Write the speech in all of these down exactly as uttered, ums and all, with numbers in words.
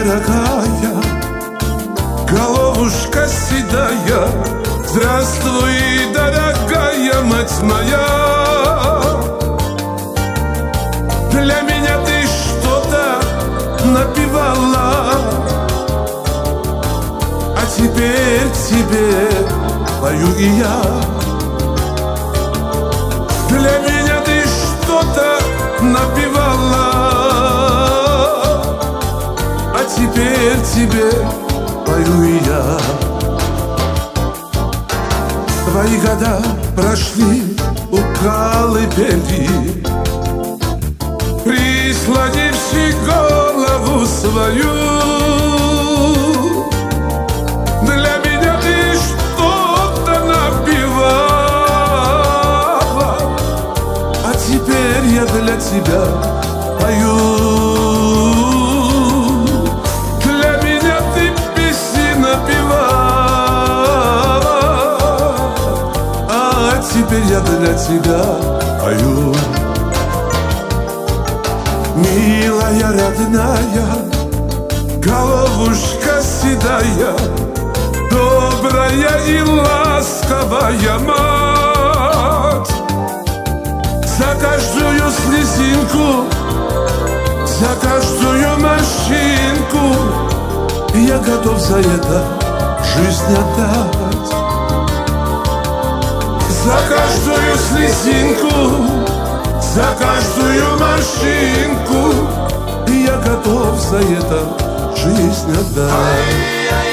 дорогая, головушка седая, здравствуй, дорогая мать моя. Для меня ты что-то напевала, а теперь тебе пою и я. Для меня ты что-то напевала, а теперь тебе пою и я. Твои года прошли у колыбели, прислонивши голову свою. Для меня ты что-то напевала, а теперь я для тебя пою. Для меня ты песни напевала, а теперь я для тебя пою. Милая, родная, головушка седая, добрая и ласковая мать, за каждую слезинку, за каждую морщинку я готов за это жизнь отдать. За каждую слезинку, за каждую морщинку я готов за это жизнь отдать.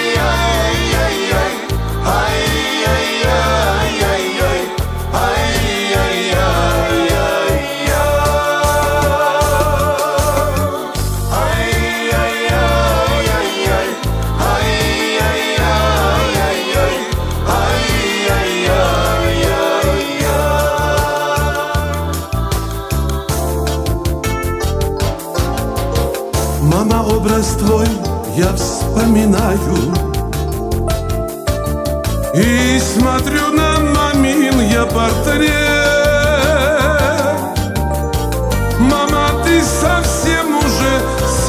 Мама, образ твой я вспоминаю и смотрю на мамин я портрет. Мама, ты совсем уже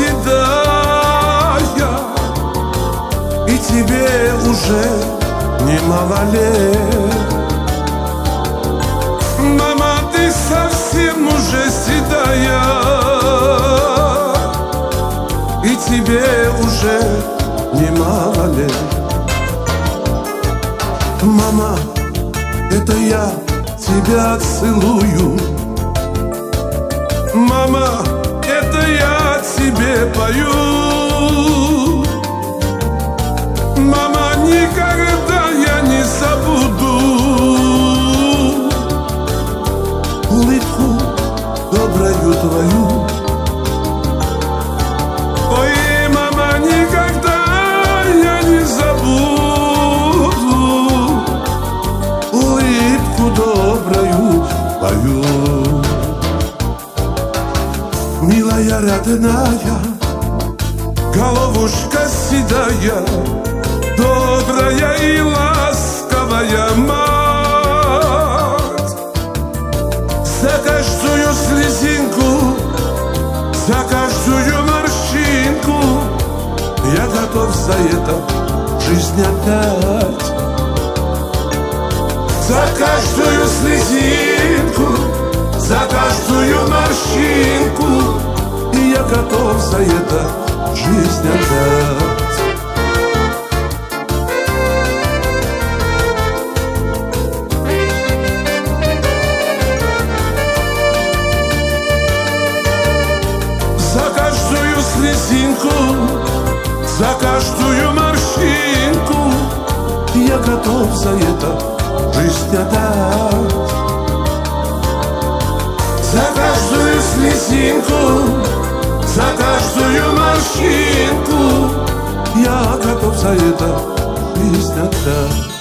седая, и тебе уже немало лет. Мама, ты совсем уже седая, и тебе уже немало лет. Мама, это я тебя целую. Мама, это я тебе пою. Мама, никогда я не забуду улыбку добрую твою. Ой, мама, никогда я не забуду улыбку добрую твою. Милая, родная, головушка седая, добрая и ласковая мать, за каждую слезинку, за каждую морщинку я готов за это жизнь отдать. За каждую слезинку, за каждую морщинку я готов за это жизнь отдать. За каждую слезинку, за каждую морщинку я готов за это жизнь отдать. За каждую слезинку, за каждую морщинку я готов за это жизнь отдать.